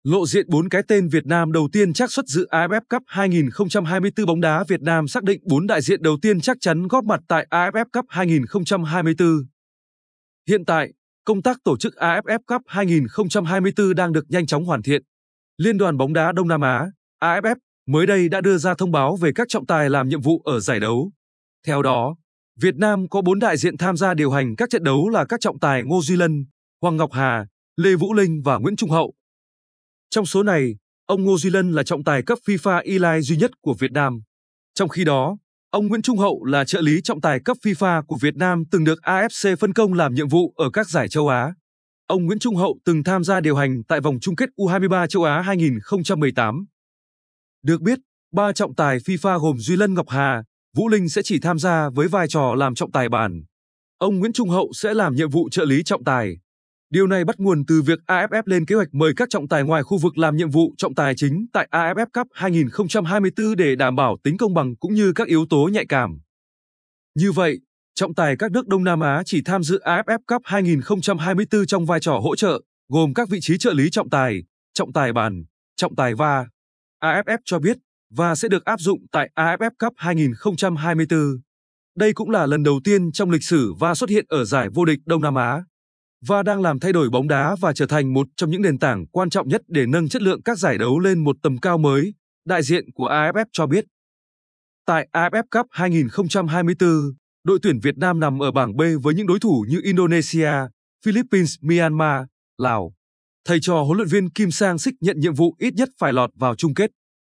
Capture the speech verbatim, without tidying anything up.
Lộ diện bốn cái tên Việt Nam đầu tiên trắc xuất dự a ép ép Cup hai không hai tư. Bóng đá Việt Nam xác định bốn đại diện đầu tiên chắc chắn góp mặt tại a ép ép Cup hai không hai tư. Hiện tại, công tác tổ chức a ép ép Cup hai không hai tư đang được nhanh chóng hoàn thiện. Liên đoàn bóng đá Đông Nam Á, a ép ép, mới đây đã đưa ra thông báo về các trọng tài làm nhiệm vụ ở giải đấu. Theo đó, Việt Nam có bốn đại diện tham gia điều hành các trận đấu là các trọng tài Ngô Duy Lân, Hoàng Ngọc Hà, Lê Vũ Linh và Nguyễn Trung Hậu. Trong số này, ông Ngô Duy Lân là trọng tài cấp FIFA E-Line duy nhất của Việt Nam. Trong khi đó, ông Nguyễn Trung Hậu là trợ lý trọng tài cấp FIFA của Việt Nam từng được a ép xê phân công làm nhiệm vụ ở các giải châu Á. Ông Nguyễn Trung Hậu từng tham gia điều hành tại vòng chung kết U hai ba châu Á hai không một tám. Được biết, ba trọng tài FIFA gồm Duy Lân, Ngọc Hà, Vũ Linh sẽ chỉ tham gia với vai trò làm trọng tài bàn. Ông Nguyễn Trung Hậu sẽ làm nhiệm vụ trợ lý trọng tài. Điều này bắt nguồn từ việc a ép ép lên kế hoạch mời các trọng tài ngoài khu vực làm nhiệm vụ trọng tài chính tại a ép ép Cup hai không hai tư để đảm bảo tính công bằng cũng như các yếu tố nhạy cảm. Như vậy, trọng tài các nước Đông Nam Á chỉ tham dự a ép ép Cup hai không hai tư trong vai trò hỗ trợ, gồm các vị trí trợ lý trọng tài, trọng tài bàn, trọng tài va. a ép ép cho biết và sẽ được áp dụng tại a ép ép Cup hai không hai tư. Đây cũng là lần đầu tiên trong lịch sử va xuất hiện ở giải vô địch Đông Nam Á. và đang làm thay đổi bóng đá và trở thành một trong những nền tảng quan trọng nhất để nâng chất lượng các giải đấu lên một tầm cao mới, đại diện của a ép ép cho biết. Tại a ép ép Cup hai không hai tư, đội tuyển Việt Nam nằm ở bảng B với những đối thủ như Indonesia, Philippines, Myanmar, Lào. Thầy trò huấn luyện viên Kim Sang-sik nhận nhiệm vụ ít nhất phải lọt vào chung kết.